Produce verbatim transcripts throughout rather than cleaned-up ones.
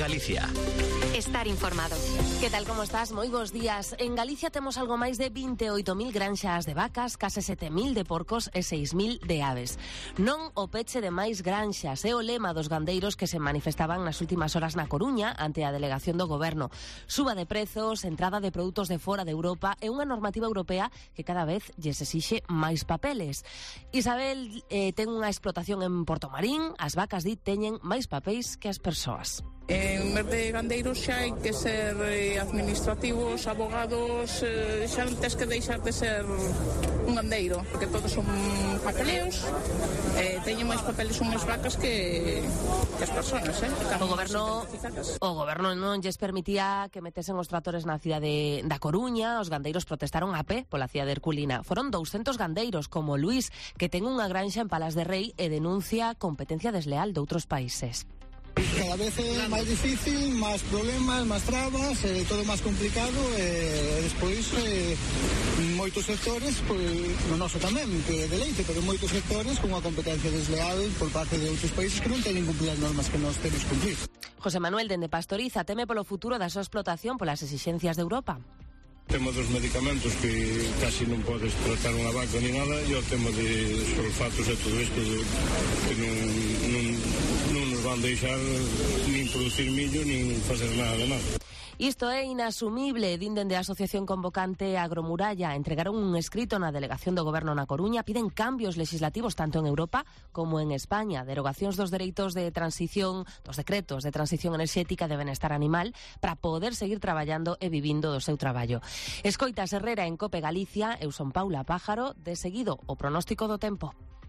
Galicia. Estar informado. Que tal, como estás? Moi bons días. En Galicia temos algo máis de vinte e oito mil granxas de vacas, case sete mil de porcos e seis mil de aves. Non o peche de máis granxas é o lema dos gandeiros que se manifestaban nas últimas horas na Coruña ante a delegación do Goberno. Suba de prezos, entrada de produtos de fora de Europa e unha normativa europea que cada vez lles exixe máis papeles. Isabel eh, ten unha explotación en Portomarín, as vacas di teñen máis papéis que as persoas. En vez de gandeiros xa hai que ser eh, administrativos, abogados, eh, xa non tes que deixar de ser un gandeiro, porque todos son papeleos, eh, teñen máis papeles unhas vacas que, que as persoas, eh? O goberno, o goberno non lles permitía que metesen os tractores na cidade da Coruña, os gandeiros protestaron a pé pola cidade herculina. Foron douscentos gandeiros, como Luís, que ten unha granxa en Palas de Rei e denuncia competencia desleal de outros países. Cada vez é máis difícil, máis problemas, máis trabas, eh, todo máis complicado e eh, despois eh, moitos sectores, pues, no noso tamén, que é de leite, pero moitos sectores con unha competencia desleal por parte de outros países que non teñen cumplir as normas que nós temos cumplir. José Manuel dende Pastoriza teme polo futuro da súa explotación polas exixencias de Europa. Temos dos medicamentos que casi non podes tratar unha vaca ni nada, e o tema de sulfatos e todo isto que non, non, non nos van deixar nin producir millo nin facer nada de nada. Isto é inasumible, din dende a Asociación Convocante Agromuralla. Entregaron un escrito na delegación do Goberno na Coruña, piden cambios legislativos tanto en Europa como en España, derogacións dos dereitos de transición, dos decretos de transición enerxética de benestar animal para poder seguir traballando e vivindo do seu traballo. Escoitas Herrera en Cope Galicia, eu son Paula Pájaro, de seguido o pronóstico do tempo.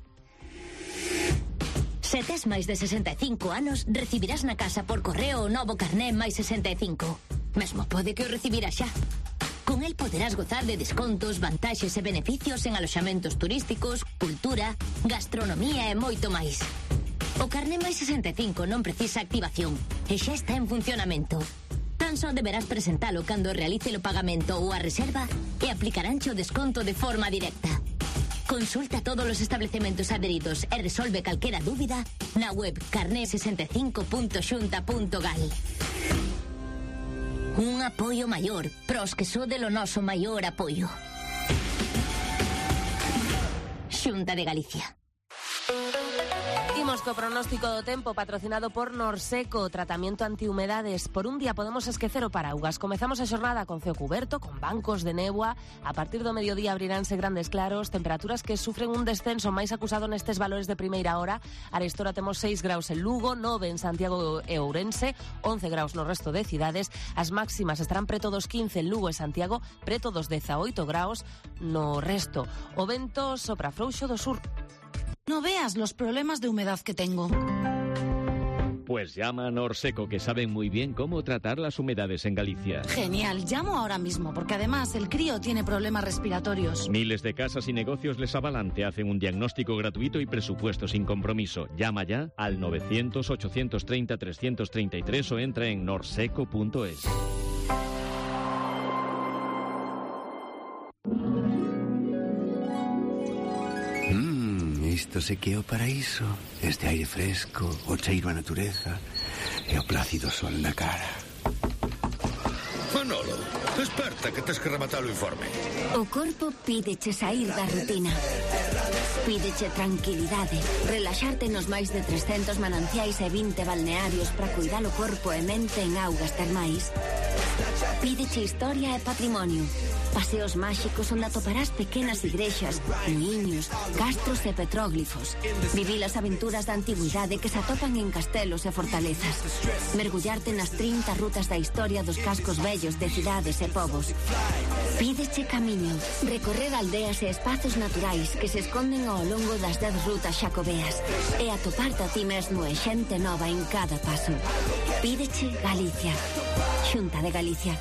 Se tes máis de sesenta e cinco anos, recibirás na casa por correo o novo carné máis sesenta e cinco. Mesmo pode que o recibirás xa. Con el poderás gozar de descontos, vantaxes e beneficios en aloxamentos turísticos, cultura, gastronomía e moito máis. O carné máis sesenta e cinco non precisa activación e xa está en funcionamento. Tan só deberás presentalo cando realice o pagamento ou a reserva e aplicaránche o desconto de forma directa. Consulta todos os establecementos adheridos e resolve calquera dúbida na web carné sesenta e cinco punto xunta punto gal. Un apoio maior pros que sode o noso maior apoio. Xunta de Galicia. Imos co pronóstico do tempo patrocinado por Norseco, tratamento antihumedades. Por un día podemos esquecer o paraugas. Comezamos a xornada con ceo cuberto, con bancos de néboa. A partir do mediodía abriránse grandes claros, temperaturas que sufren un descenso máis acusado nestes valores de primeira hora. Arestora temos seis graus en Lugo, nove en Santiago e Ourense, once graus no resto de cidades. As máximas estarán preto dos quince en Lugo e Santiago, preto dos dezaoito graus no resto. O vento sopra frouxo do sur. No veas los problemas de humedad que tengo. Pues llama a Norseco, que saben muy bien cómo tratar las humedades en Galicia. Genial, llamo ahora mismo, porque además el crío tiene problemas respiratorios. Miles de casas y negocios les avalan, te hacen un diagnóstico gratuito y presupuesto sin compromiso. Llama ya al novecientos, ochocientos treinta, trescientos treinta y tres o entra en norseco punto es. Isto se que é o paraíso. Este aire fresco, o cheiro a natureza e o plácido sol na cara. Manolo, desperta que tes que rematar o informe. O corpo pídeche sair da rutina. Pídeche tranquilidade, relaxarte nos máis de trescentos mananciais e vinte balnearios para cuidar o corpo e mente en augas termais. Pídeche historia e patrimonio. Paseos máxicos onde atoparás pequenas igrexas, muiños, castros e petróglifos. Vivir as aventuras da antigüidade que se atopan en castelos e fortalezas. Mergullarte nas trinta rutas da historia dos cascos vellos de cidades e povos. Pídeche camiño, recorrer aldeas e espazos naturais que se esconden ao longo das dez rutas xacobeas e atoparte a ti mesmo e xente nova en cada paso. Pídeche Galicia. Xunta de Galicia.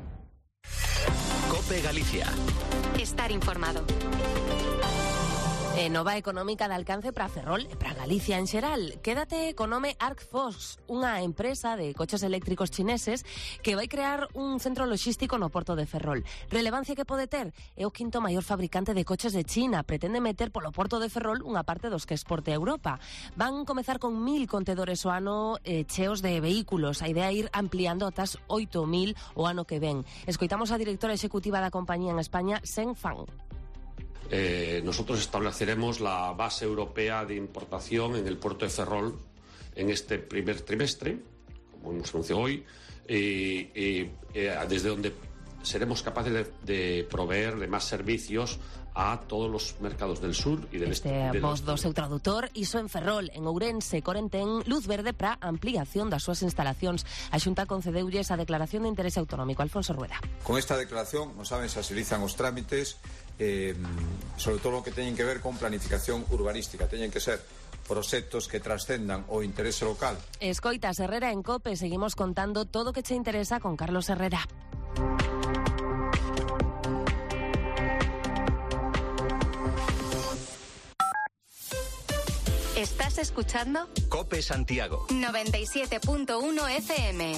Cope Galicia. Estar informado. E nova económica de alcance para Ferrol e para Galicia en xeral. Quédate con nome Arcfox, unha empresa de coches eléctricos chineses que vai crear un centro logístico no porto de Ferrol. Relevancia que pode ter? É o quinto maior fabricante de coches de China. Pretende meter polo porto de Ferrol unha parte dos que exporte a Europa. Van comezar con mil contedores o ano eh, cheos de vehículos. A idea é ir ampliando ata oito mil o ano que ven. Escoitamos a directora executiva da compañía en España, Shen Fang. Eh, nosotros estableceremos la base europea de importación en el puerto de Ferrol en este primer trimestre, como hemos anunciado hoy, eh, eh, eh, desde donde seremos capaces de, de proveer de más servicios a todos los mercados del sur y del este. Este voz do seu traductor, iso en Ferrol, en Ourense, Corentén, luz verde para ampliación das súas instalacións. A Xunta concedeulles a declaración de interese autonómico. Alfonso Rueda. Con esta declaración, non saben, se agilizan os trámites, eh, sobre todo o que teñen que ver con planificación urbanística. Teñen que ser proxectos que trascendan o interese local. Escoitas Herrera en COPE, seguimos contando todo o que che interesa con Carlos Herrera. ¿Estás escuchando? COPE Santiago. noventa y siete punto uno F M.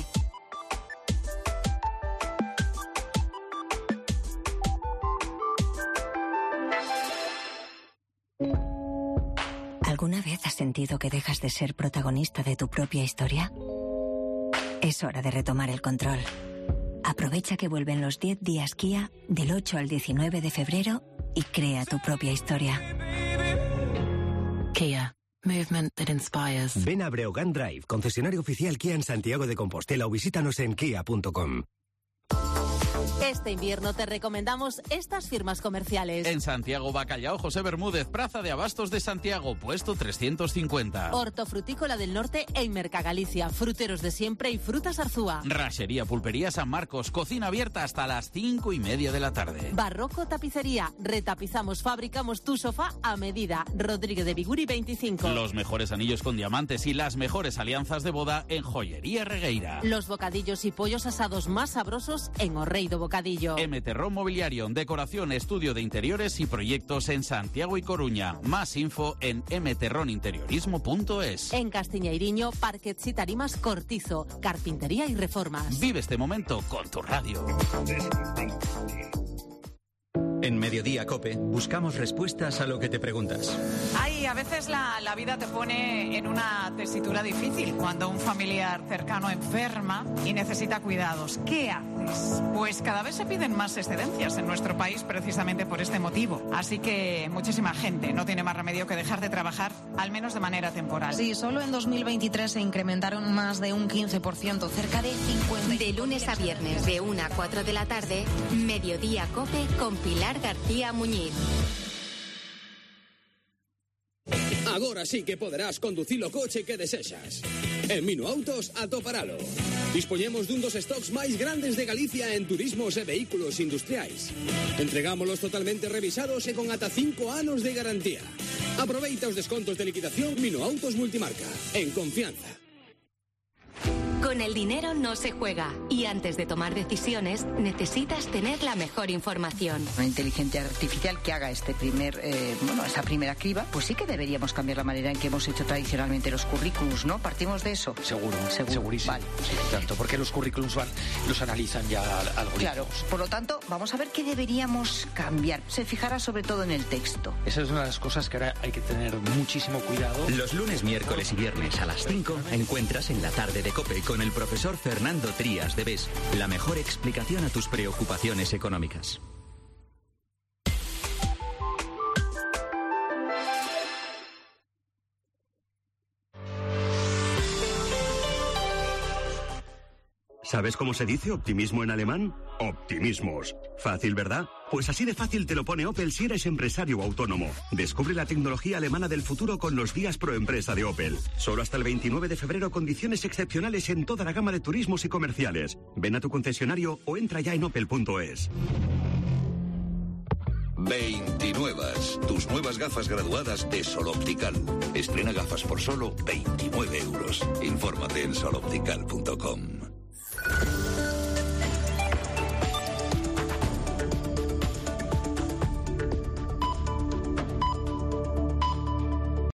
¿Alguna vez has sentido que dejas de ser protagonista de tu propia historia? Es hora de retomar el control. Aprovecha que vuelven los diez días Kia del ocho al diecinueve de febrero y crea tu propia historia. Kia. Movement that inspires. Ven a Breogán Drive, concesionario oficial Kia en Santiago de Compostela, o visítanos en kia punto com. Este invierno te recomendamos estas firmas comerciales. En Santiago Bacallao José Bermúdez, Plaza de Abastos de Santiago, puesto trescientos cincuenta. Hortofrutícola del Norte en Mercagalicia, fruteros de siempre y frutas Arzúa. Rachería Pulpería San Marcos, cocina abierta hasta las cinco y media de la tarde. Barroco Tapicería, retapizamos, fabricamos tu sofá a medida. Rodríguez de Biguri veinticinco. Los mejores anillos con diamantes y las mejores alianzas de boda en Joyería Regueira. Los bocadillos y pollos asados más sabrosos en Orreido Bocadillo. M. Terrón Mobiliario, decoración, estudio de interiores y proyectos en Santiago y Coruña. Más info en m terrón interiorismo punto es. En Castiñeiriño, parquets y tarimas Cortizo, carpintería y reformas. Vive este momento con tu radio. En Mediodía COPE buscamos respuestas a lo que te preguntas. Ay, a veces la, la vida te pone en una tesitura difícil cuando un familiar cercano enferma y necesita cuidados. ¿Qué haces? Pues cada vez se piden más excedencias en nuestro país precisamente por este motivo. Así que muchísima gente no tiene más remedio que dejar de trabajar, al menos de manera temporal. Sí, solo en dos mil veintitrés se incrementaron más de un quince por ciento, cerca de cincuenta. De lunes a viernes, de una a cuatro de la tarde, Mediodía COPE con Pilar García Muñiz. Agora sí que poderás conducir o coche que desexas. En Minuautos atoparalo. Dispoñemos dun dos stocks máis grandes de Galicia en turismos e vehículos industriais. Entregámolos totalmente revisados e con ata cinco anos de garantía. Aproveita os descontos de liquidación Minuautos Multimarca. En confianza. Con el dinero no se juega y antes de tomar decisiones necesitas tener la mejor información. Una inteligencia artificial que haga este primer, eh, bueno, esa primera criba, pues sí que deberíamos cambiar la manera en que hemos hecho tradicionalmente los currículums, ¿no? ¿Partimos de eso? Seguro, Seguro. segurísimo. Vale. Sí, tanto, porque los currículums van, los analizan ya algoritmos. Claro, por lo tanto, vamos a ver qué deberíamos cambiar. Se fijará sobre todo en el texto. Esa es una de las cosas que ahora hay que tener muchísimo cuidado. Los lunes, miércoles y viernes a las cinco encuentras en la tarde de COPE con el profesor Fernando Trías de B E S la mejor explicación a tus preocupaciones económicas. ¿Sabes cómo se dice optimismo en alemán? Optimismos. Fácil, ¿verdad? Pues así de fácil te lo pone Opel si eres empresario o autónomo. Descubre la tecnología alemana del futuro con los días pro empresa de Opel. Solo hasta el veintinueve de febrero, condiciones excepcionales en toda la gama de turismos y comerciales. Ven a tu concesionario o entra ya en opel punto es. veintinuevas. Tus nuevas gafas graduadas de Sol Optical. Estrena gafas por solo veintinueve euros. Infórmate en sol optical punto com.